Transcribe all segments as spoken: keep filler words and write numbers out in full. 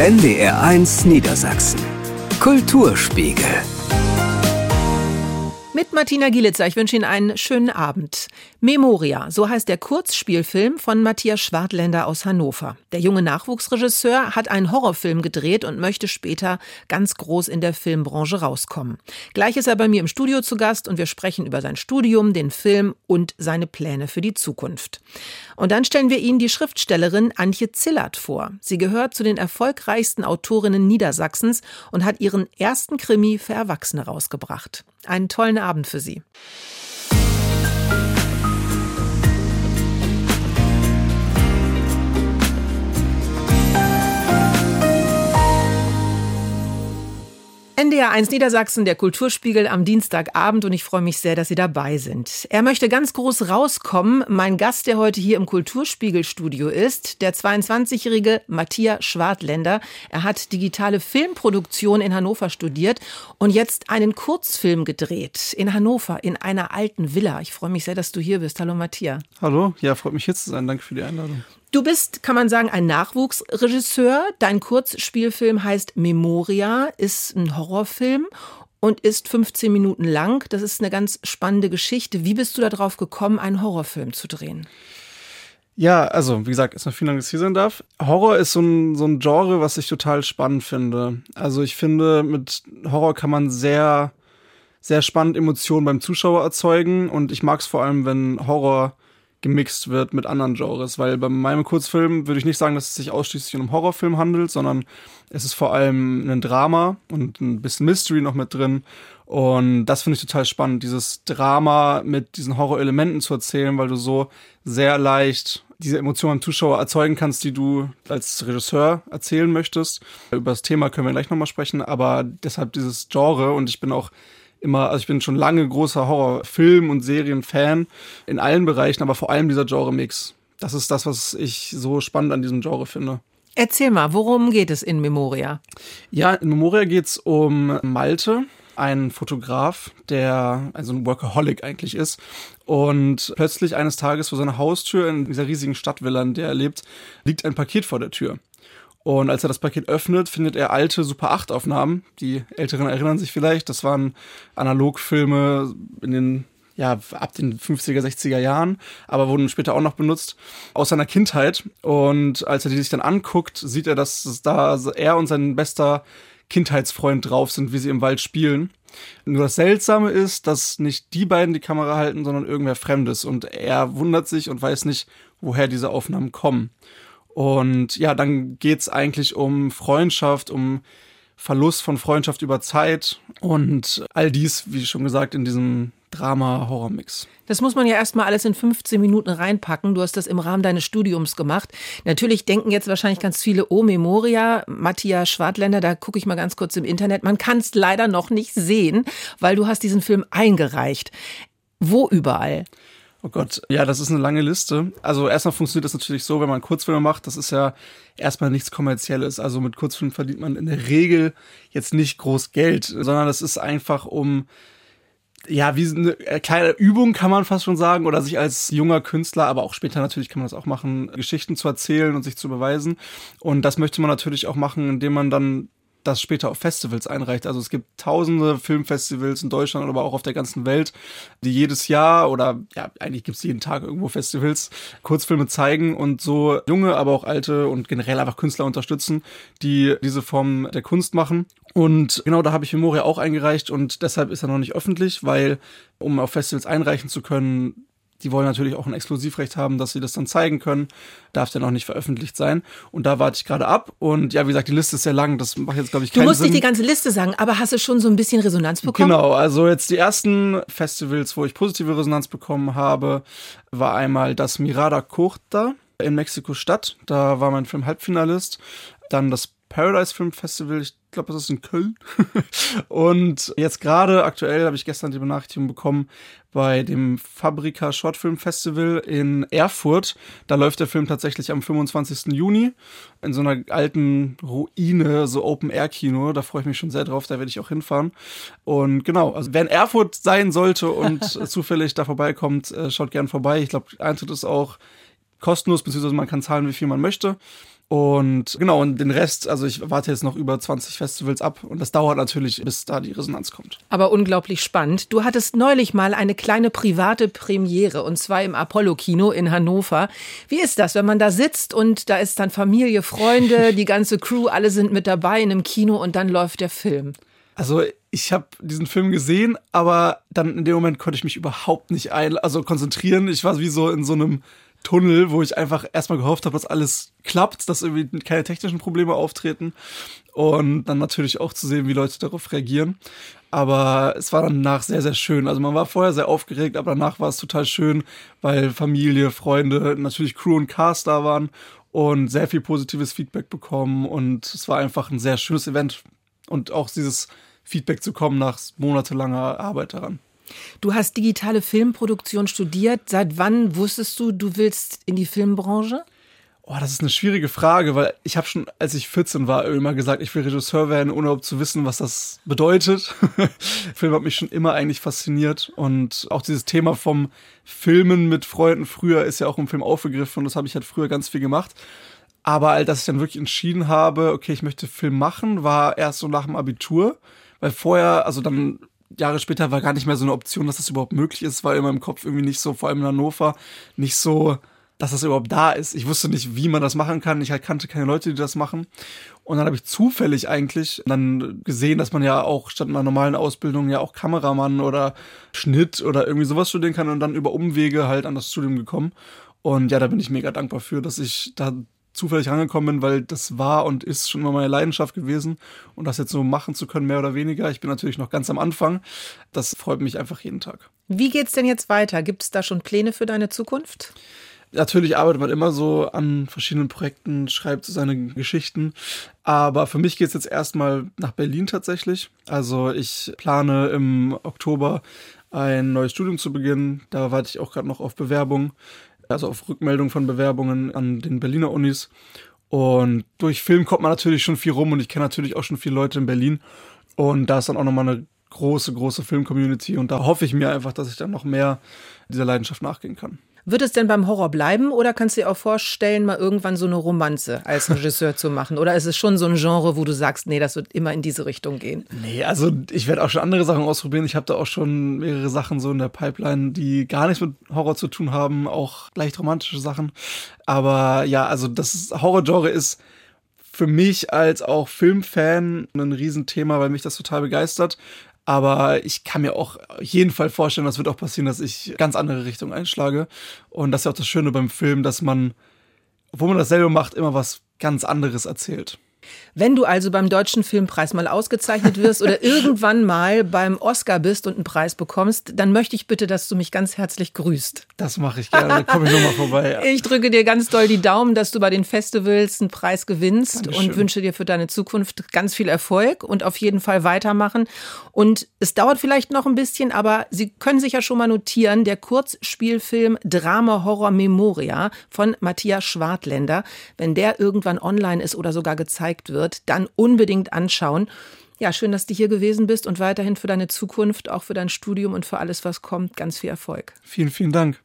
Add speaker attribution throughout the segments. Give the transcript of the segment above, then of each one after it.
Speaker 1: N D R eins Niedersachsen. Kulturspiegel.
Speaker 2: Mit Martina Gielitzer, ich wünsche Ihnen einen schönen Abend. Memoria, so heißt der Kurzspielfilm von Matthias Schwartländer aus Hannover. Der junge Nachwuchsregisseur hat einen Horrorfilm gedreht und möchte später ganz groß in der Filmbranche rauskommen. Gleich ist er bei mir im Studio zu Gast und wir sprechen über sein Studium, den Film und seine Pläne für die Zukunft. Und dann stellen wir Ihnen die Schriftstellerin Antje Zillert vor. Sie gehört zu den erfolgreichsten Autorinnen Niedersachsens und hat ihren ersten Krimi für Erwachsene rausgebracht. Einen tollen Abend für Sie. N D R eins Niedersachsen, der Kulturspiegel am Dienstagabend und ich freue mich sehr, dass Sie dabei sind. Er möchte ganz groß rauskommen. Mein Gast, der heute hier im Kulturspiegel-Studio ist, der zweiundzwanzigjährige Matthias Schwartländer. Er hat digitale Filmproduktion in Hannover studiert und jetzt einen Kurzfilm gedreht in Hannover in einer alten Villa. Ich freue mich sehr, dass du hier bist. Hallo Matthias.
Speaker 3: Hallo, ja, freut mich hier zu sein. Danke für die Einladung.
Speaker 2: Du bist, kann man sagen, ein Nachwuchsregisseur. Dein Kurzspielfilm heißt Memoria, ist ein Horrorfilm und ist fünfzehn Minuten lang. Das ist eine ganz spannende Geschichte. Wie bist du darauf gekommen, einen Horrorfilm zu drehen?
Speaker 3: Ja, also wie gesagt, erstmal vielen Dank, dass ich hier sein darf. Horror ist so ein, so ein Genre, was ich total spannend finde. Also ich finde, mit Horror kann man sehr, sehr spannend Emotionen beim Zuschauer erzeugen und ich mag es vor allem, wenn Horror gemixt wird mit anderen Genres, weil bei meinem Kurzfilm würde ich nicht sagen, dass es sich ausschließlich um einen Horrorfilm handelt, sondern es ist vor allem ein Drama und ein bisschen Mystery noch mit drin und das finde ich total spannend, dieses Drama mit diesen Horrorelementen zu erzählen, weil du so sehr leicht diese Emotionen am Zuschauer erzeugen kannst, die du als Regisseur erzählen möchtest. Über das Thema können wir gleich nochmal sprechen, aber deshalb dieses Genre und ich bin auch immer, also ich bin schon lange großer Horrorfilm- und Serienfan in allen Bereichen, aber vor allem dieser Genre-Mix. Das ist das, was ich so spannend an diesem Genre finde.
Speaker 2: Erzähl mal, worum geht es in Memoria?
Speaker 3: Ja, in Memoria geht's um Malte, einen Fotograf, der also ein Workaholic eigentlich ist und plötzlich eines Tages vor seiner Haustür in dieser riesigen Stadtvilla, in der er lebt, liegt ein Paket vor der Tür. Und als er das Paket öffnet, findet er alte Super acht Aufnahmen. Die Älteren erinnern sich vielleicht, das waren Analogfilme in den, ja, ab den fünfziger, sechziger Jahren, aber wurden später auch noch benutzt, aus seiner Kindheit. Und als er die sich dann anguckt, sieht er, dass da er und sein bester Kindheitsfreund drauf sind, wie sie im Wald spielen. Nur das Seltsame ist, dass nicht die beiden die Kamera halten, sondern irgendwer Fremdes. Und er wundert sich und weiß nicht, woher diese Aufnahmen kommen. Und ja, dann geht's eigentlich um Freundschaft, um Verlust von Freundschaft über Zeit und all dies, wie schon gesagt, in diesem Drama-Horror-Mix.
Speaker 2: Das muss man ja erstmal alles in fünfzehn Minuten reinpacken. Du hast das im Rahmen deines Studiums gemacht. Natürlich denken jetzt wahrscheinlich ganz viele, oh, Memoria, Matthias Schwartländer, da gucke ich mal ganz kurz im Internet. Man kann es leider noch nicht sehen, weil du hast diesen Film eingereicht. Wo überall?
Speaker 3: Oh Gott, ja, das ist eine lange Liste. Also erstmal funktioniert das natürlich so, wenn man Kurzfilme macht, das ist ja erstmal nichts Kommerzielles. Also mit Kurzfilmen verdient man in der Regel jetzt nicht groß Geld, sondern das ist einfach um, ja, wie eine kleine Übung kann man fast schon sagen, oder sich als junger Künstler, aber auch später natürlich kann man das auch machen, Geschichten zu erzählen und sich zu beweisen. Und das möchte man natürlich auch machen, indem man dann das später auf Festivals einreicht. Also es gibt tausende Filmfestivals in Deutschland, aber auch auf der ganzen Welt, die jedes Jahr oder ja, eigentlich gibt es jeden Tag irgendwo Festivals, Kurzfilme zeigen und so junge, aber auch alte und generell einfach Künstler unterstützen, die diese Form der Kunst machen. Und genau, da habe ich Memoria auch eingereicht und deshalb ist er noch nicht öffentlich, weil um auf Festivals einreichen zu können, die wollen natürlich auch ein Exklusivrecht haben, dass sie das dann zeigen können. Darf dann auch nicht veröffentlicht sein. Und da warte ich gerade ab. Und ja, wie gesagt, die Liste ist sehr lang. Das macht jetzt, glaube ich, keinen Sinn.
Speaker 2: Du musst nicht die ganze Liste sagen, aber hast du schon so ein bisschen Resonanz bekommen?
Speaker 3: Genau, also jetzt die ersten Festivals, wo ich positive Resonanz bekommen habe, war einmal das Mirada Corta in Mexiko-Stadt. Da war mein Film Halbfinalist. Dann das Paradise Film Festival, ich glaube, das ist in Köln. Und jetzt gerade aktuell habe ich gestern die Benachrichtigung bekommen bei dem Fabrika Shortfilm Festival in Erfurt. Da läuft der Film tatsächlich am fünfundzwanzigsten Juni in so einer alten Ruine, so Open-Air-Kino. Da freue ich mich schon sehr drauf, da werde ich auch hinfahren. Und genau, also wer in Erfurt sein sollte und zufällig da vorbeikommt, schaut gern vorbei. Ich glaube, Eintritt ist auch kostenlos, beziehungsweise man kann zahlen, wie viel man möchte. Und genau, und den Rest, also ich warte jetzt noch über zwanzig Festivals ab und das dauert natürlich, bis da die Resonanz kommt.
Speaker 2: Aber unglaublich spannend. Du hattest neulich mal eine kleine private Premiere und zwar im Apollo-Kino in Hannover. Wie ist das, wenn man da sitzt und da ist dann Familie, Freunde, die ganze Crew, alle sind mit dabei in einem Kino und dann läuft der Film?
Speaker 3: Also ich habe diesen Film gesehen, aber dann in dem Moment konnte ich mich überhaupt nicht ein, also konzentrieren. Ich war wie so in so einem Tunnel, wo ich einfach erstmal gehofft habe, dass alles klappt, dass irgendwie keine technischen Probleme auftreten und dann natürlich auch zu sehen, wie Leute darauf reagieren. Aber es war danach sehr, sehr schön. Also man war vorher sehr aufgeregt, aber danach war es total schön, weil Familie, Freunde, natürlich Crew und Cast da waren und sehr viel positives Feedback bekommen und es war einfach ein sehr schönes Event und auch dieses Feedback zu kommen nach monatelanger Arbeit daran.
Speaker 2: Du hast digitale Filmproduktion studiert. Seit wann wusstest du, du willst in die Filmbranche?
Speaker 3: Oh, das ist eine schwierige Frage, weil ich habe schon, als ich vierzehn war, immer gesagt, ich will Regisseur werden, ohne überhaupt zu wissen, was das bedeutet. Film hat mich schon immer eigentlich fasziniert und auch dieses Thema vom Filmen mit Freunden früher ist ja auch im Film aufgegriffen und das habe ich halt früher ganz viel gemacht. Aber als ich dann wirklich entschieden habe, okay, ich möchte Film machen, war erst so nach dem Abitur, weil vorher, also dann Jahre später war gar nicht mehr so eine Option, dass das überhaupt möglich ist, war in meinem Kopf irgendwie nicht so, vor allem in Hannover, nicht so, dass das überhaupt da ist. Ich wusste nicht, wie man das machen kann. Ich halt kannte keine Leute, die das machen. Und dann habe ich zufällig eigentlich dann gesehen, dass man ja auch statt einer normalen Ausbildung ja auch Kameramann oder Schnitt oder irgendwie sowas studieren kann und dann über Umwege halt an das Studium gekommen. Und ja, da bin ich mega dankbar für, dass ich da zufällig rangekommen bin, weil das war und ist schon immer meine Leidenschaft gewesen und das jetzt so machen zu können, mehr oder weniger. Ich bin natürlich noch ganz am Anfang. Das freut mich einfach jeden Tag.
Speaker 2: Wie geht's denn jetzt weiter? Gibt es da schon Pläne für deine Zukunft?
Speaker 3: Natürlich arbeitet man immer so an verschiedenen Projekten, schreibt so seine Geschichten. Aber für mich geht's jetzt erstmal nach Berlin tatsächlich. Also ich plane im Oktober ein neues Studium zu beginnen. Da warte ich auch gerade noch auf Bewerbung. Also auf Rückmeldung von Bewerbungen an den Berliner Unis. Und durch Film kommt man natürlich schon viel rum und ich kenne natürlich auch schon viele Leute in Berlin. Und da ist dann auch nochmal eine große, große Film-Community und da hoffe ich mir einfach, dass ich dann noch mehr dieser Leidenschaft nachgehen kann.
Speaker 2: Wird es denn beim Horror bleiben oder kannst du dir auch vorstellen, mal irgendwann so eine Romanze als Regisseur zu machen? Oder ist es schon so ein Genre, wo du sagst, nee, das wird immer in diese Richtung gehen?
Speaker 3: Nee, also ich werde auch schon andere Sachen ausprobieren. Ich habe da auch schon mehrere Sachen so in der Pipeline, die gar nichts mit Horror zu tun haben, auch leicht romantische Sachen. Aber ja, also das Horror-Genre ist für mich als auch Filmfan ein Riesenthema, weil mich das total begeistert. Aber ich kann mir auch auf jeden Fall vorstellen, das wird auch passieren, dass ich ganz andere Richtungen einschlage. Und das ist ja auch das Schöne beim Film, dass man, obwohl man dasselbe macht, immer was ganz anderes erzählt.
Speaker 2: Wenn du also beim Deutschen Filmpreis mal ausgezeichnet wirst oder irgendwann mal beim Oscar bist und einen Preis bekommst, dann möchte ich bitte, dass du mich ganz herzlich grüßt.
Speaker 3: Das mache ich gerne, da komme ich nochmal vorbei. Ja.
Speaker 2: Ich drücke dir ganz doll die Daumen, dass du bei den Festivals einen Preis gewinnst.
Speaker 3: Dankeschön.
Speaker 2: Und wünsche dir für deine Zukunft ganz viel Erfolg und auf jeden Fall weitermachen. Und es dauert vielleicht noch ein bisschen, aber Sie können sich ja schon mal notieren, der Kurzspielfilm Drama Horror Memoria von Matthias Schwartländer, wenn der irgendwann online ist oder sogar gezeigt wird, dann unbedingt anschauen. Ja, schön, dass du hier gewesen bist und weiterhin für deine Zukunft, auch für dein Studium und für alles, was kommt, ganz viel Erfolg.
Speaker 3: Vielen, vielen Dank.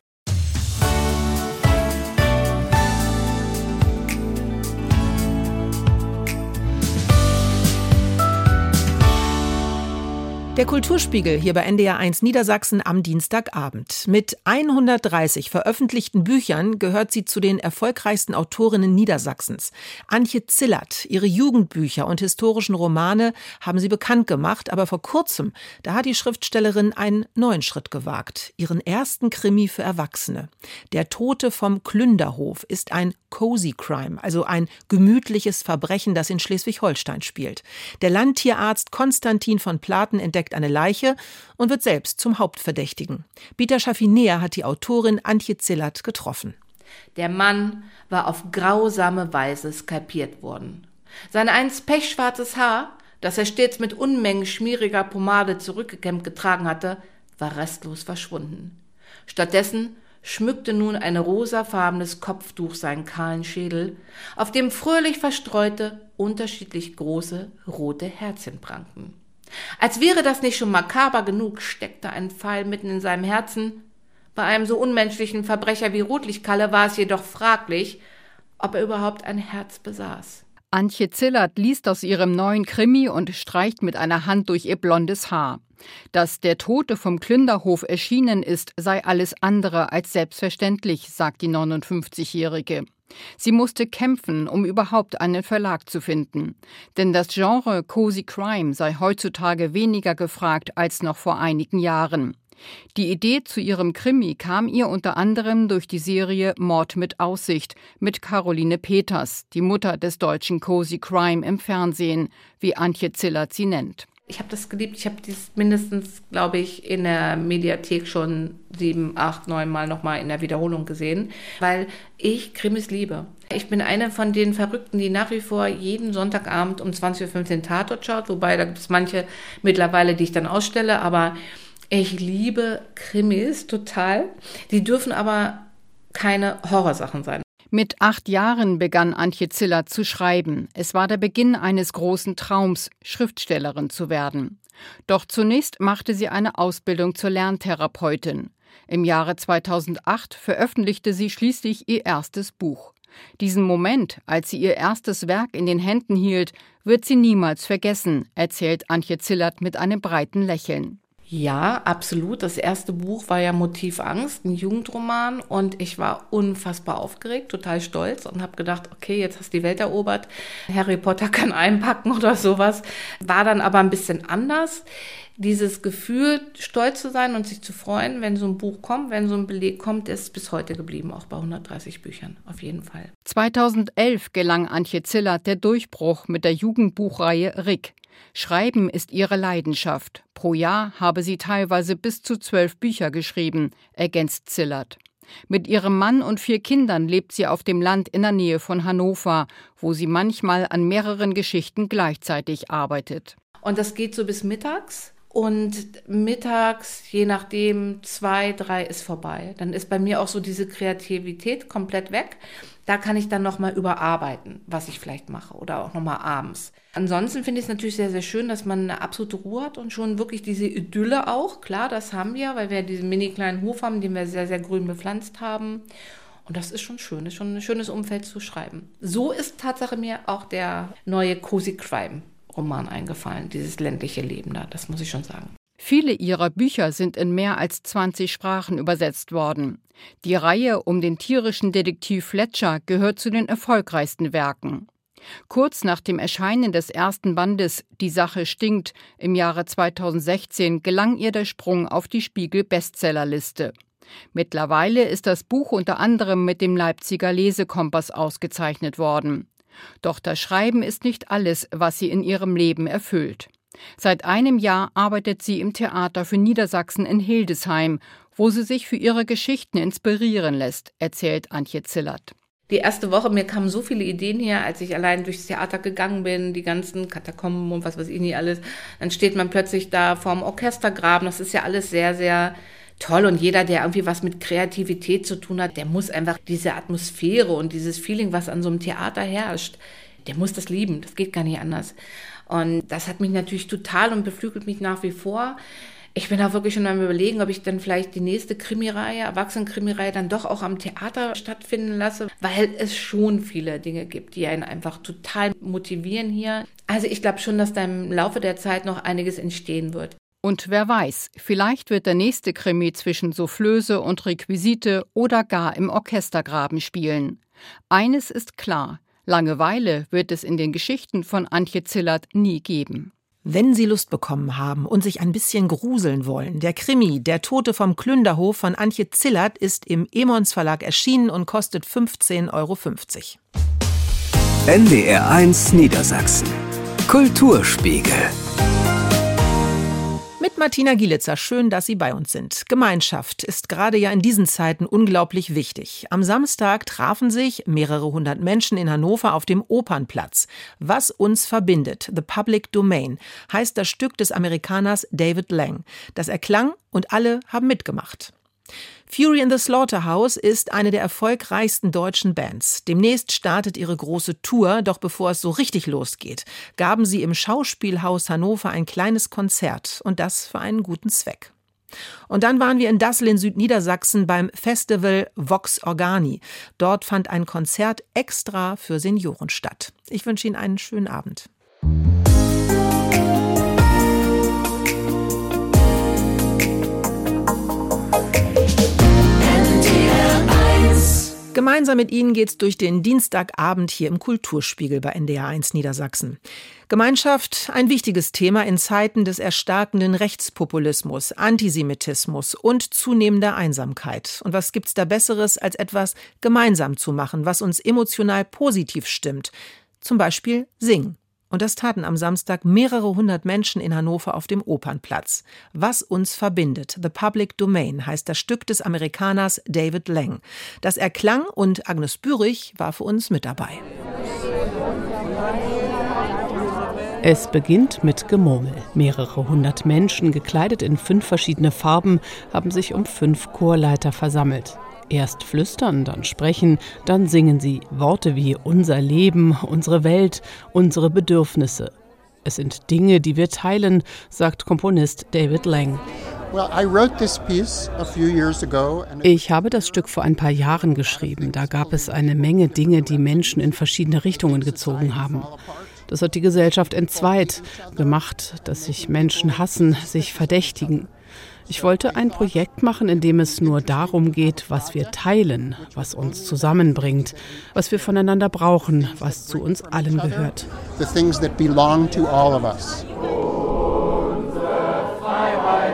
Speaker 2: Der Kulturspiegel hier bei N D R eins Niedersachsen am Dienstagabend. Mit hundertdreißig veröffentlichten Büchern gehört sie zu den erfolgreichsten Autorinnen Niedersachsens. Antje Zillert, ihre Jugendbücher und historischen Romane haben sie bekannt gemacht, aber vor kurzem, da hat die Schriftstellerin einen neuen Schritt gewagt. Ihren ersten Krimi für Erwachsene. Der Tote vom Klünderhof ist ein Cozy Crime, also ein gemütliches Verbrechen, das in Schleswig-Holstein spielt. Der Landtierarzt Konstantin von Platen entdeckt eine Leiche und wird selbst zum Hauptverdächtigen. Peter Schaffinea hat die Autorin Antje Zillert getroffen.
Speaker 4: Der Mann war auf grausame Weise skalpiert worden. Sein einst pechschwarzes Haar, das er stets mit Unmengen schmieriger Pomade zurückgekämmt getragen hatte, war restlos verschwunden. Stattdessen schmückte nun ein rosafarbenes Kopftuch seinen kahlen Schädel, auf dem fröhlich verstreute, unterschiedlich große, rote Herzchen prangten. Als wäre das nicht schon makaber genug, steckte ein Pfeil mitten in seinem Herzen. Bei einem so unmenschlichen Verbrecher wie Rotlichtkalle war es jedoch fraglich, ob er überhaupt ein Herz besaß.
Speaker 5: Antje Zillert liest aus ihrem neuen Krimi und streicht mit einer Hand durch ihr blondes Haar. Dass der Tote vom Klünderhof erschienen ist, sei alles andere als selbstverständlich, sagt die neunundfünfzigjährige. Sie musste kämpfen, um überhaupt einen Verlag zu finden. Denn das Genre Cozy Crime sei heutzutage weniger gefragt als noch vor einigen Jahren. Die Idee zu ihrem Krimi kam ihr unter anderem durch die Serie Mord mit Aussicht mit Caroline Peters, die Mutter des deutschen Cozy Crime im Fernsehen, wie Antje Zillert sie nennt.
Speaker 4: Ich habe das geliebt. Ich habe dies mindestens, glaube ich, in der Mediathek schon sieben, acht, neun Mal nochmal in der Wiederholung gesehen, weil ich Krimis liebe. Ich bin eine von den Verrückten, die nach wie vor jeden Sonntagabend um zwanzig Uhr fünfzehn Tatort schaut, wobei da gibt es manche mittlerweile, die ich dann ausstelle, aber ich liebe Krimis total. Die dürfen aber keine Horrorsachen sein.
Speaker 5: Mit acht Jahren begann Antje Zillert zu schreiben. Es war der Beginn eines großen Traums, Schriftstellerin zu werden. Doch zunächst machte sie eine Ausbildung zur Lerntherapeutin. Im Jahre zweitausendacht veröffentlichte sie schließlich ihr erstes Buch. Diesen Moment, als sie ihr erstes Werk in den Händen hielt, wird sie niemals vergessen, erzählt Antje Zillert mit einem breiten Lächeln.
Speaker 4: Ja, absolut. Das erste Buch war ja Motiv Angst, ein Jugendroman, und ich war unfassbar aufgeregt, total stolz und habe gedacht, okay, jetzt hast du die Welt erobert, Harry Potter kann einpacken oder sowas. War dann aber ein bisschen anders. Dieses Gefühl, stolz zu sein und sich zu freuen, wenn so ein Buch kommt, wenn so ein Beleg kommt, ist bis heute geblieben, auch bei hundertdreißig Büchern, auf jeden Fall.
Speaker 5: zweitausendelf gelang Antje Zillert der Durchbruch mit der Jugendbuchreihe Rick. Schreiben ist ihre Leidenschaft. Pro Jahr habe sie teilweise bis zu zwölf Bücher geschrieben, ergänzt Zillert. Mit ihrem Mann und vier Kindern lebt sie auf dem Land in der Nähe von Hannover, wo sie manchmal an mehreren Geschichten gleichzeitig arbeitet.
Speaker 4: Und das geht so bis mittags. Und mittags, je nachdem, zwei, drei ist vorbei. Dann ist bei mir auch so diese Kreativität komplett weg. Da kann ich dann nochmal überarbeiten, was ich vielleicht mache, oder auch nochmal abends. Ansonsten finde ich es natürlich sehr, sehr schön, dass man eine absolute Ruhe hat und schon wirklich diese Idylle auch. Klar, das haben wir, weil wir diesen mini kleinen Hof haben, den wir sehr, sehr grün bepflanzt haben. Und das ist schon schön, ist schon ein schönes Umfeld zu schreiben. So ist Tatsache mir auch der neue Cozy Crime Roman eingefallen, dieses ländliche Leben da, das muss ich schon sagen.
Speaker 5: Viele ihrer Bücher sind in mehr als zwanzig Sprachen übersetzt worden. Die Reihe um den tierischen Detektiv Fletcher gehört zu den erfolgreichsten Werken. Kurz nach dem Erscheinen des ersten Bandes Die Sache stinkt im Jahre zweitausendsechzehn gelang ihr der Sprung auf die Spiegel-Bestsellerliste. Mittlerweile ist das Buch unter anderem mit dem Leipziger Lesekompass ausgezeichnet worden. Doch das Schreiben ist nicht alles, was sie in ihrem Leben erfüllt. Seit einem Jahr arbeitet sie im Theater für Niedersachsen in Hildesheim, wo sie sich für ihre Geschichten inspirieren lässt, erzählt Antje Zillert.
Speaker 4: Die erste Woche, mir kamen so viele Ideen her, als ich allein durchs Theater gegangen bin, die ganzen Katakomben und was weiß ich nicht alles. Dann steht man plötzlich da vorm Orchestergraben, das ist ja alles sehr, sehr toll, und jeder, der irgendwie was mit Kreativität zu tun hat, der muss einfach diese Atmosphäre und dieses Feeling, was an so einem Theater herrscht, der muss das lieben, das geht gar nicht anders. Und das hat mich natürlich total und beflügelt mich nach wie vor. Ich bin auch wirklich schon am Überlegen, ob ich dann vielleicht die nächste Krimireihe, Erwachsenen-Krimireihe, dann doch auch am Theater stattfinden lasse, weil es schon viele Dinge gibt, die einen einfach total motivieren hier. Also ich glaube schon, dass da im Laufe der Zeit noch einiges entstehen wird.
Speaker 5: Und wer weiß, vielleicht wird der nächste Krimi zwischen Soufflöse und Requisite oder gar im Orchestergraben spielen. Eines ist klar, Langeweile wird es in den Geschichten von Antje Zillert nie geben.
Speaker 2: Wenn Sie Lust bekommen haben und sich ein bisschen gruseln wollen, der Krimi Der Tote vom Klünderhof von Antje Zillert ist im Emons Verlag erschienen und kostet fünfzehn Euro fünfzig.
Speaker 1: N D R eins Niedersachsen. Kulturspiegel.
Speaker 2: Mit Martina Gielitzer, schön, dass Sie bei uns sind. Gemeinschaft ist gerade ja in diesen Zeiten unglaublich wichtig. Am Samstag trafen sich mehrere hundert Menschen in Hannover auf dem Opernplatz. Was uns verbindet, The Public Domain, heißt das Stück des Amerikaners David Lang. Das erklang und alle haben mitgemacht. Fury in the Slaughterhouse ist eine der erfolgreichsten deutschen Bands. Demnächst startet ihre große Tour, doch bevor es so richtig losgeht, gaben sie im Schauspielhaus Hannover ein kleines Konzert und das für einen guten Zweck. Und dann waren wir in Dassel in Südniedersachsen beim Festival Vox Organi. Dort fand ein Konzert extra für Senioren statt. Ich wünsche Ihnen einen schönen Abend. Gemeinsam mit Ihnen geht's durch den Dienstagabend hier im Kulturspiegel bei N D R eins Niedersachsen. Gemeinschaft, ein wichtiges Thema in Zeiten des erstarkenden Rechtspopulismus, Antisemitismus und zunehmender Einsamkeit. Und was gibt's da Besseres, als etwas gemeinsam zu machen, was uns emotional positiv stimmt? Zum Beispiel singen. Und das taten am Samstag mehrere hundert Menschen in Hannover auf dem Opernplatz. Was uns verbindet, The Public Domain, heißt das Stück des Amerikaners David Lang. Das erklang und Agnes Bürich war für uns mit dabei.
Speaker 6: Es beginnt mit Gemurmel. Mehrere hundert Menschen, gekleidet in fünf verschiedene Farben, haben sich um fünf Chorleiter versammelt. Erst flüstern, dann sprechen, dann singen sie Worte wie unser Leben, unsere Welt, unsere Bedürfnisse. Es sind Dinge, die wir teilen, sagt Komponist David Lang. Ich habe das Stück vor ein paar Jahren geschrieben. Da gab es eine Menge Dinge, die Menschen in verschiedene Richtungen gezogen haben. Das hat die Gesellschaft entzweit, gemacht, dass sich Menschen hassen, sich verdächtigen. Ich wollte ein Projekt machen, in dem es nur darum geht, was wir teilen, was uns zusammenbringt, was wir voneinander brauchen, was zu uns allen gehört.
Speaker 7: The things that belong to all of us.
Speaker 8: Unsere Freiheit,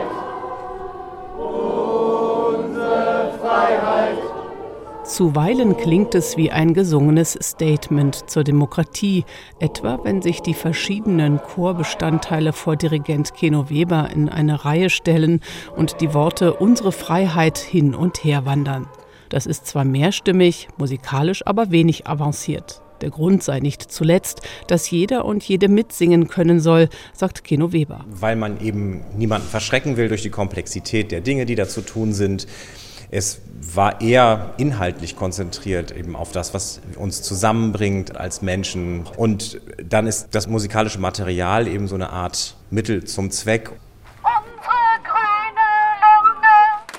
Speaker 8: unsere Freiheit.
Speaker 6: Zuweilen klingt es wie ein gesungenes Statement zur Demokratie, etwa wenn sich die verschiedenen Chorbestandteile vor Dirigent Keno Weber in eine Reihe stellen und die Worte »Unsere Freiheit« hin und her wandern. Das ist zwar mehrstimmig, musikalisch aber wenig avanciert. Der Grund sei nicht zuletzt, dass jeder und jede mitsingen können soll, sagt Keno Weber.
Speaker 9: Weil man eben niemanden verschrecken will durch die Komplexität der Dinge, die da zu tun sind. Es war eher inhaltlich konzentriert eben auf das, was uns zusammenbringt als Menschen. Und dann ist das musikalische Material eben so eine Art Mittel zum Zweck.
Speaker 10: Unsere grüne Lunge.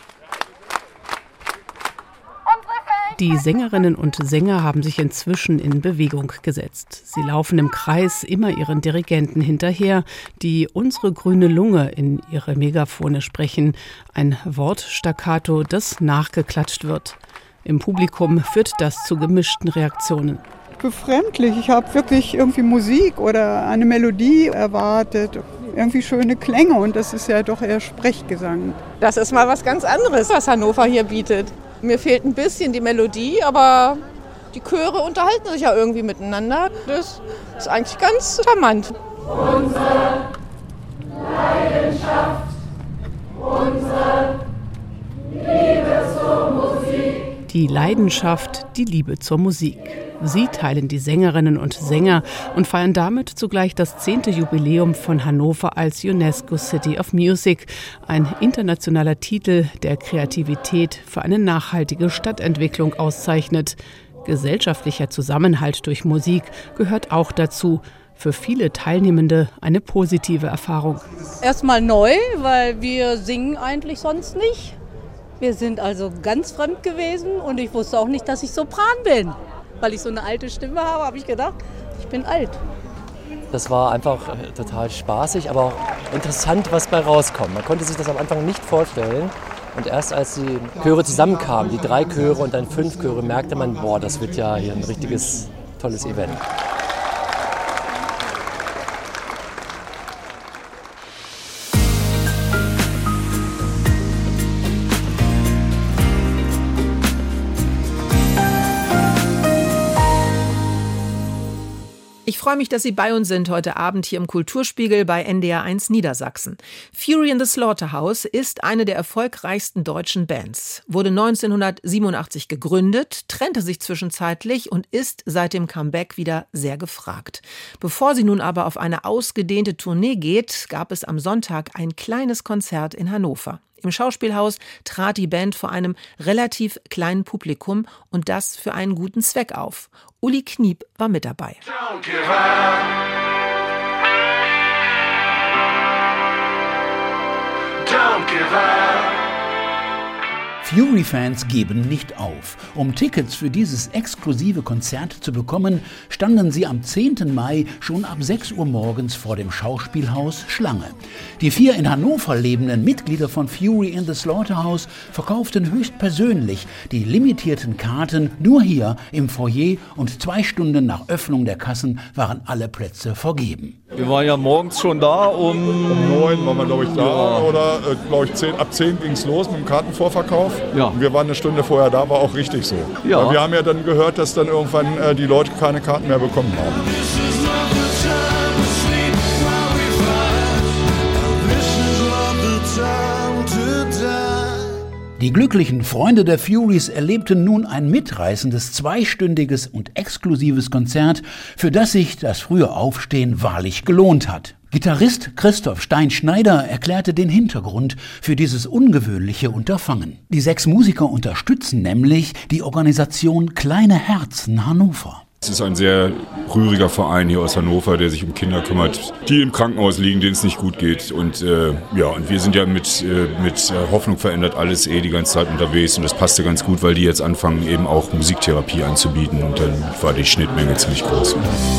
Speaker 10: Unsere Fähigkeit.
Speaker 6: Die Sängerinnen und Sänger haben sich inzwischen in Bewegung gesetzt. Sie laufen im Kreis immer ihren Dirigenten hinterher, die unsere grüne Lunge in ihre Megafone sprechen. Ein Wortstaccato, das nachgeklatscht wird. Im Publikum führt das zu gemischten Reaktionen.
Speaker 11: Befremdlich. Ich habe wirklich irgendwie Musik oder eine Melodie erwartet. Irgendwie schöne Klänge und das ist ja doch eher Sprechgesang.
Speaker 12: Das ist mal was ganz anderes, was Hannover hier bietet. Mir fehlt ein bisschen die Melodie, aber die Chöre unterhalten sich ja irgendwie miteinander. Das ist eigentlich ganz charmant.
Speaker 8: Unsere Leidenschaft, unsere Liebe zur Musik.
Speaker 6: Die Leidenschaft, die Liebe zur Musik. Sie teilen die Sängerinnen und Sänger und feiern damit zugleich das zehnte Jubiläum von Hannover als UNESCO City of Music, ein internationaler Titel, der Kreativität für eine nachhaltige Stadtentwicklung auszeichnet. Gesellschaftlicher Zusammenhalt durch Musik gehört auch dazu. Für viele Teilnehmende eine positive Erfahrung.
Speaker 13: Erstmal neu, weil wir singen eigentlich sonst nicht. Wir sind also ganz fremd gewesen und ich wusste auch nicht, dass ich Sopran bin. Weil ich so eine alte Stimme habe, habe ich gedacht, ich bin alt.
Speaker 14: Das war einfach total spaßig, aber auch interessant, was bei rauskommt. Man konnte sich das am Anfang nicht vorstellen. Und erst als die Chöre zusammenkamen, die drei Chöre und dann fünf Chöre, merkte man, boah, das wird ja hier ein richtiges, tolles Event.
Speaker 2: Ich freue mich, dass Sie bei uns sind heute Abend hier im Kulturspiegel bei N D R eins Niedersachsen. Fury in the Slaughterhouse ist eine der erfolgreichsten deutschen Bands, wurde neunzehnhundertsiebenundachtzig gegründet, trennte sich zwischenzeitlich und ist seit dem Comeback wieder sehr gefragt. Bevor sie nun aber auf eine ausgedehnte Tournee geht, gab es am Sonntag ein kleines Konzert in Hannover. Im Schauspielhaus trat die Band vor einem relativ kleinen Publikum und das für einen guten Zweck auf. Uli Kniep war mit dabei.
Speaker 8: Don't give up. Don't und Gewehr.
Speaker 15: Fury-Fans geben nicht auf. Um Tickets für dieses exklusive Konzert zu bekommen, standen sie am zehnten Mai schon ab sechs Uhr morgens vor dem Schauspielhaus Schlange. Die vier in Hannover lebenden Mitglieder von Fury in the Slaughterhouse verkauften höchstpersönlich die limitierten Karten nur hier im Foyer und zwei Stunden nach Öffnung der Kassen waren alle Plätze vergeben.
Speaker 16: Wir waren ja morgens schon da, um...
Speaker 17: Um neun waren wir, glaube ich, da. Ja. Oder, äh, glaube ich, zehn, ab zehn ging es los mit dem Kartenvorverkauf. Ja. Und wir waren eine Stunde vorher da, war auch richtig so. Ja. Weil wir haben ja dann gehört, dass dann irgendwann äh, die Leute keine Karten mehr bekommen haben.
Speaker 15: Die glücklichen Freunde der Furies erlebten nun ein mitreißendes, zweistündiges und exklusives Konzert, für das sich das frühe Aufstehen wahrlich gelohnt hat. Gitarrist Christoph Stein-Schneider erklärte den Hintergrund für dieses ungewöhnliche Unterfangen. Die sechs Musiker unterstützen nämlich die Organisation Kleine Herzen Hannover.
Speaker 17: Es ist ein sehr rühriger Verein hier aus Hannover, der sich um Kinder kümmert, die im Krankenhaus liegen, denen es nicht gut geht. Und äh, ja, und wir sind ja mit, äh, mit Hoffnung verändert alles eh die ganze Zeit unterwegs. Und das passte ganz gut, weil die jetzt anfangen, eben auch Musiktherapie anzubieten. Und dann war die Schnittmenge ziemlich groß.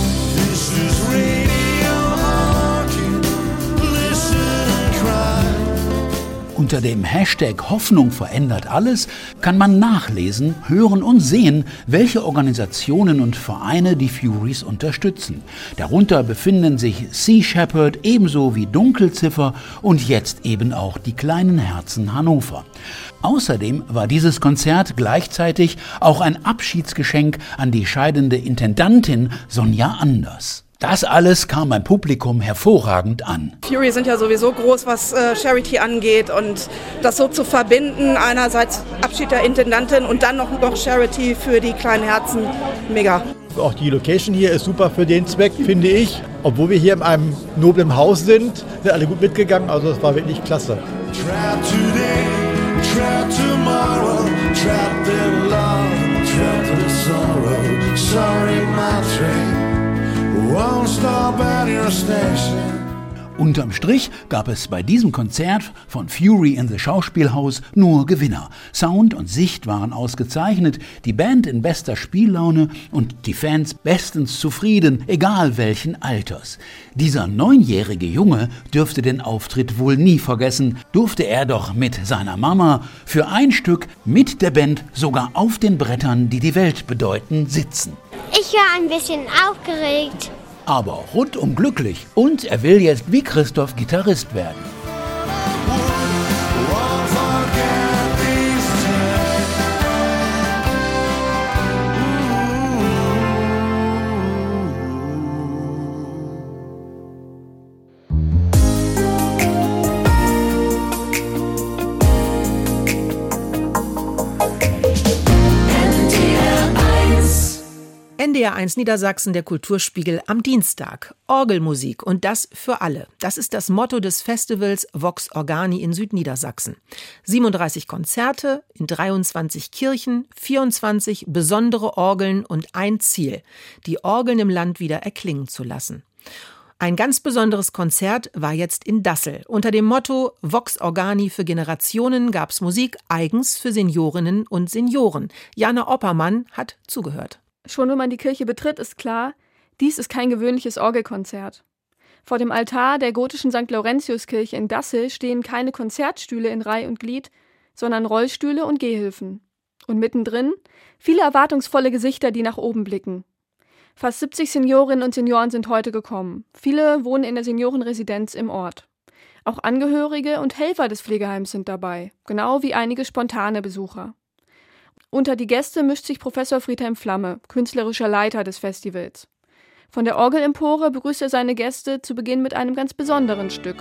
Speaker 15: Unter dem Hashtag Hoffnung verändert alles kann man nachlesen, hören und sehen, welche Organisationen und Vereine die Furies unterstützen. Darunter befinden sich Sea Shepherd ebenso wie Dunkelziffer und jetzt eben auch die Kleinen Herzen Hannover. Außerdem war dieses Konzert gleichzeitig auch ein Abschiedsgeschenk an die scheidende Intendantin Sonja Anders. Das alles kam beim Publikum hervorragend an.
Speaker 18: Fury sind ja sowieso groß, was äh, Charity angeht, und das so zu verbinden, einerseits Abschied der Intendantin und dann noch, noch Charity für die kleinen Herzen, mega.
Speaker 19: Auch die Location hier ist super für den Zweck, finde ich. Obwohl wir hier in einem noblen Haus sind, sind alle gut mitgegangen, also das war wirklich klasse. Trapped today, trapped tomorrow, trapped in love, trapped in sorrow, sorry my train. Unterm Strich gab es bei diesem Konzert von Fury in the Schauspielhaus nur Gewinner. Sound und Sicht waren ausgezeichnet, die Band in bester Spiellaune und die Fans bestens zufrieden, egal welchen Alters. Dieser neunjährige Junge dürfte den Auftritt wohl nie vergessen, durfte er doch mit seiner Mama für ein Stück mit der Band sogar auf den Brettern, die die Welt bedeuten, sitzen.
Speaker 10: Ich war ein bisschen aufgeregt.
Speaker 15: Aber rundum glücklich und er will jetzt wie Christoph Gitarrist werden.
Speaker 2: N D R eins Niedersachsen, der Kulturspiegel am Dienstag. Orgelmusik und das für alle. Das ist das Motto des Festivals Vox Organi in Südniedersachsen. siebenunddreißig Konzerte in dreiundzwanzig Kirchen, vierundzwanzig besondere Orgeln und ein Ziel, die Orgeln im Land wieder erklingen zu lassen. Ein ganz besonderes Konzert war jetzt in Dassel. Unter dem Motto Vox Organi für Generationen gab's Musik eigens für Seniorinnen und Senioren. Jana Oppermann hat zugehört.
Speaker 20: Schon wenn man die Kirche betritt, ist klar, dies ist kein gewöhnliches Orgelkonzert. Vor dem Altar der gotischen Sankt Laurentiuskirche in Dassel stehen keine Konzertstühle in Reih und Glied, sondern Rollstühle und Gehhilfen. Und mittendrin viele erwartungsvolle Gesichter, die nach oben blicken. Fast siebzig Seniorinnen und Senioren sind heute gekommen. Viele wohnen in der Seniorenresidenz im Ort. Auch Angehörige und Helfer des Pflegeheims sind dabei, genau wie einige spontane Besucher. Unter die Gäste mischt sich Professor Friedhelm Flamme, künstlerischer Leiter des Festivals. Von der Orgelempore begrüßt er seine Gäste zu Beginn mit einem ganz besonderen Stück.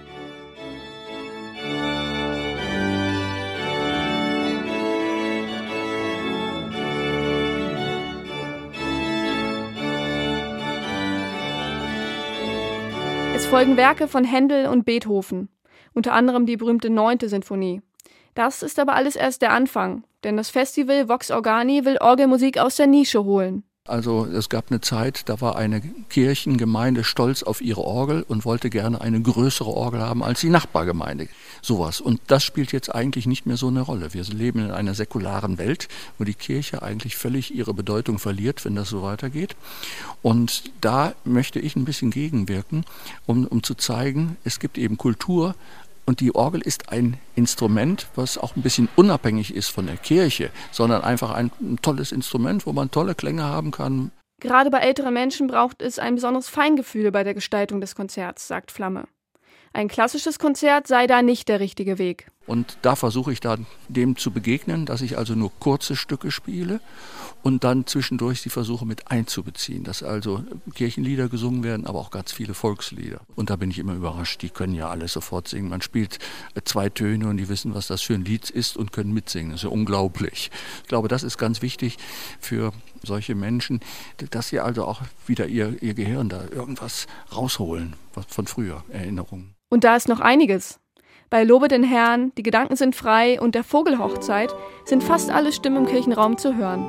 Speaker 20: Es folgen Werke von Händel und Beethoven, unter anderem die berühmte neunte Sinfonie. Das ist aber alles erst der Anfang, denn das Festival Vox Organi will Orgelmusik aus der Nische holen.
Speaker 21: Also es gab eine Zeit, da war eine Kirchengemeinde stolz auf ihre Orgel und wollte gerne eine größere Orgel haben als die Nachbargemeinde. Sowas. Und das spielt jetzt eigentlich nicht mehr so eine Rolle. Wir leben in einer säkularen Welt, wo die Kirche eigentlich völlig ihre Bedeutung verliert, wenn das so weitergeht. Und da möchte ich ein bisschen gegenwirken, um, um zu zeigen, es gibt eben Kultur. Und die Orgel ist ein Instrument, was auch ein bisschen unabhängig ist von der Kirche, sondern einfach ein, ein tolles Instrument, wo man tolle Klänge haben kann.
Speaker 20: Gerade bei älteren Menschen braucht es ein besonderes Feingefühl bei der Gestaltung des Konzerts, sagt Flamme. Ein klassisches Konzert sei da nicht der richtige Weg.
Speaker 21: Und da versuche ich dann dem zu begegnen, dass ich also nur kurze Stücke spiele und dann zwischendurch die versuche mit einzubeziehen, dass also Kirchenlieder gesungen werden, aber auch ganz viele Volkslieder. Und da bin ich immer überrascht, die können ja alle sofort singen. Man spielt zwei Töne und die wissen, was das für ein Lied ist und können mitsingen. Das ist ja unglaublich. Ich glaube, das ist ganz wichtig für solche Menschen, dass sie also auch wieder ihr, ihr Gehirn da irgendwas rausholen von früher, Erinnerungen.
Speaker 20: Und da ist noch einiges. Bei Lobe den Herrn, Die Gedanken sind frei und der Vogelhochzeit sind fast alle Stimmen im Kirchenraum zu hören.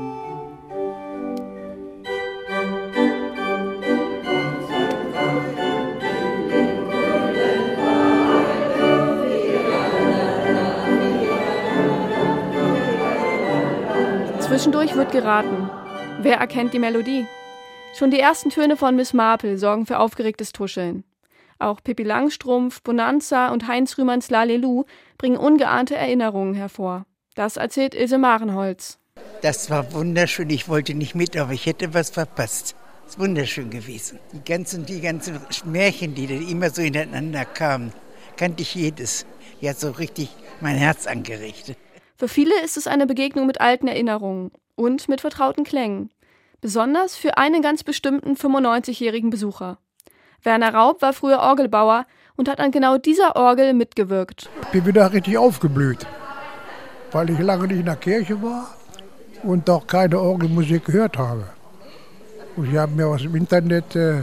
Speaker 20: Zwischendurch wird geraten. Wer erkennt die Melodie? Schon die ersten Töne von Miss Marple sorgen für aufgeregtes Tuscheln. Auch Pippi Langstrumpf, Bonanza und Heinz Rühmanns Lalelu bringen ungeahnte Erinnerungen hervor. Das erzählt Ilse Marenholz.
Speaker 22: Das war wunderschön. Ich wollte nicht mit, aber ich hätte was verpasst. Es ist wunderschön gewesen. Die ganzen, die ganzen Märchenlieder, die immer so hintereinander kamen, kannte ich jedes. Ja, so richtig mein Herz angeregt.
Speaker 20: Für viele ist es eine Begegnung mit alten Erinnerungen und mit vertrauten Klängen. Besonders für einen ganz bestimmten fünfundneunzigjährigen Besucher. Werner Raub war früher Orgelbauer und hat an genau dieser Orgel mitgewirkt.
Speaker 23: Ich bin wieder richtig aufgeblüht, weil ich lange nicht in der Kirche war und auch keine Orgelmusik gehört habe. Und ich habe mir aus dem Internet äh,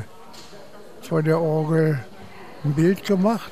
Speaker 23: von der Orgel ein Bild gemacht.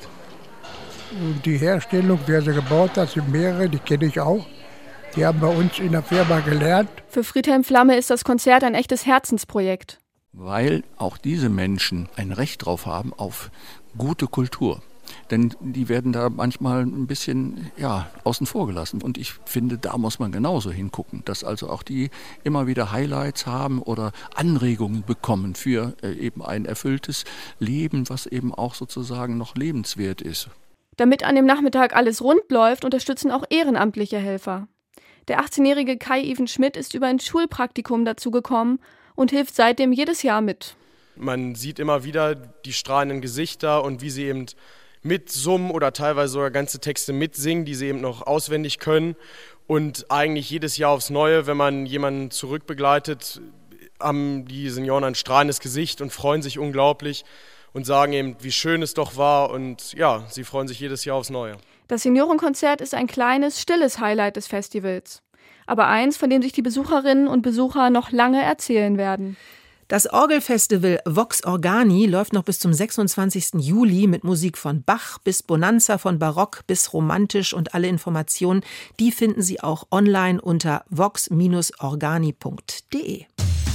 Speaker 23: Und die Herstellung, wer sie gebaut hat, sind mehrere, die kenne ich auch. Die haben bei uns in der Firma gelernt.
Speaker 20: Für Friedhelm Flamme ist das Konzert ein echtes Herzensprojekt.
Speaker 21: Weil auch diese Menschen ein Recht drauf haben auf gute Kultur. Denn die werden da manchmal ein bisschen ja, außen vor gelassen. Und ich finde, da muss man genauso hingucken, dass also auch die immer wieder Highlights haben oder Anregungen bekommen für äh, eben ein erfülltes Leben, was eben auch sozusagen noch lebenswert ist.
Speaker 20: Damit an dem Nachmittag alles rund läuft, unterstützen auch ehrenamtliche Helfer. Der achtzehnjährige Kai-Iven Schmidt ist über ein Schulpraktikum dazugekommen und hilft seitdem jedes Jahr mit.
Speaker 24: Man sieht immer wieder die strahlenden Gesichter und wie sie eben mitsummen oder teilweise sogar ganze Texte mitsingen, die sie eben noch auswendig können. Und eigentlich jedes Jahr aufs Neue, wenn man jemanden zurückbegleitet, haben die Senioren ein strahlendes Gesicht und freuen sich unglaublich und sagen eben, wie schön es doch war. Und ja, sie freuen sich jedes Jahr aufs Neue.
Speaker 20: Das Seniorenkonzert ist ein kleines, stilles Highlight des Festivals. Aber eins, von dem sich die Besucherinnen und Besucher noch lange erzählen werden.
Speaker 2: Das Orgelfestival Vox Organi läuft noch bis zum sechsundzwanzigsten Juli mit Musik von Bach bis Bonanza, von Barock bis Romantisch, und alle Informationen, die finden Sie auch online unter vox Organi punkt de.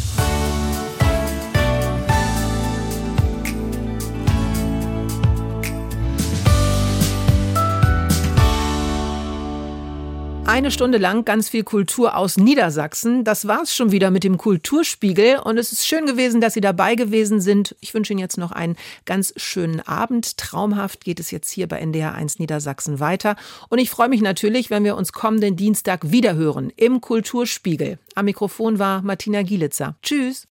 Speaker 2: Eine Stunde lang ganz viel Kultur aus Niedersachsen. Das war's schon wieder mit dem Kulturspiegel. Und es ist schön gewesen, dass Sie dabei gewesen sind. Ich wünsche Ihnen jetzt noch einen ganz schönen Abend. Traumhaft geht es jetzt hier bei N D R eins Niedersachsen weiter. Und ich freue mich natürlich, wenn wir uns kommenden Dienstag wiederhören im Kulturspiegel. Am Mikrofon war Martina Gielitzer. Tschüss.